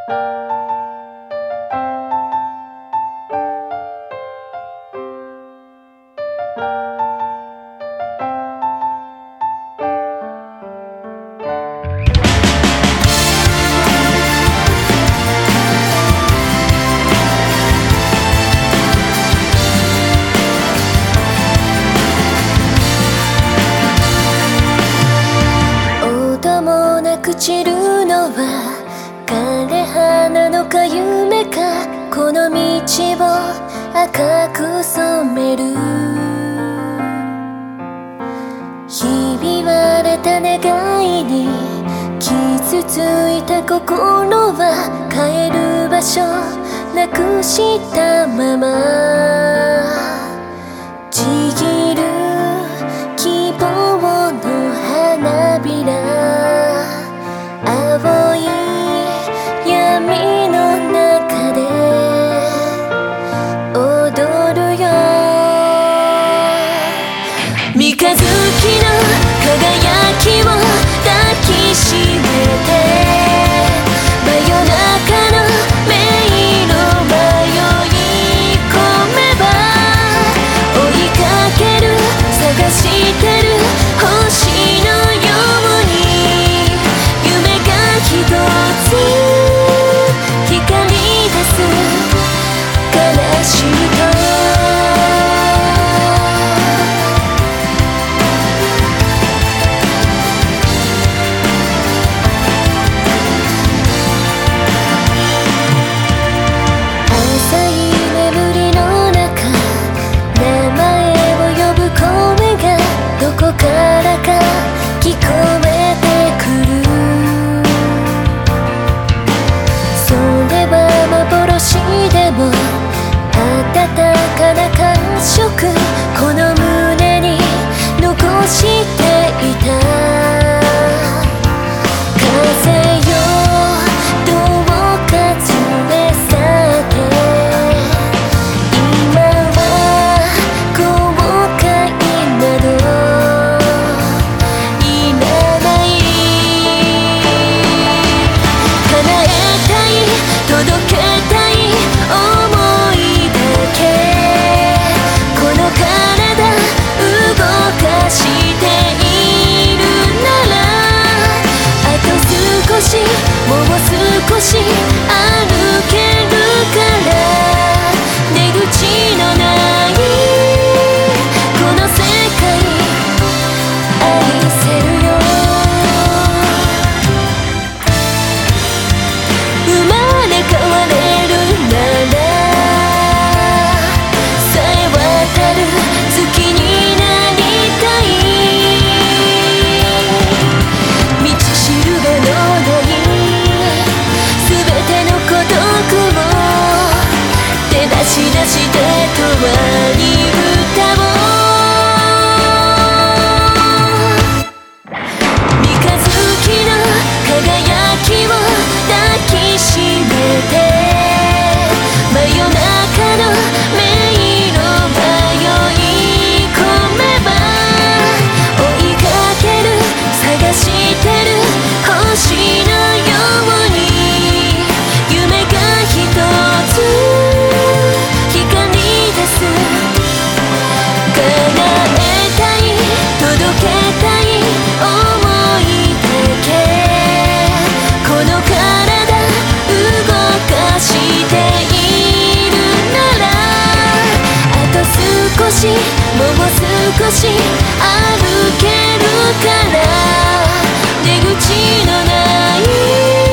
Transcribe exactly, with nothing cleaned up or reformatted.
散るのは枯葉なのか夢か、この道を赤く染める。ひび割れた願いに傷ついた心は帰る場所なくしたまま、ちぎる希望の花びら、青い闇の中で踊るよ。三日月の輝きを抱きしめて、真夜中の迷路迷い込めば、追いかける探してる星のように、夢が一つ光り出す悲しみと浅い眠りの中、名前を呼ぶ声がどこからか聞こえてくる。それは幻でも温かな感触、この胸に残していた。風よどうか連れ去って、今は後悔などいらない。叶えたい届けたい想いだけ、この体動かしているなら、あと少しもう少し歩けるから、出口のないこの世界愛せるよ。生まれ変われるならさえ渡る月になりたい。道しるべのない全ての孤独を手出し出して永遠に歌おう。三日月の輝きを抱きしめて、真夜中の迷路迷い込めば、追いかける探してる星のように、夢が一つ光り出す。叶えたい届けたい想いだけ、この体動かしているなら、あと少しもう少し歩けるから、出口のない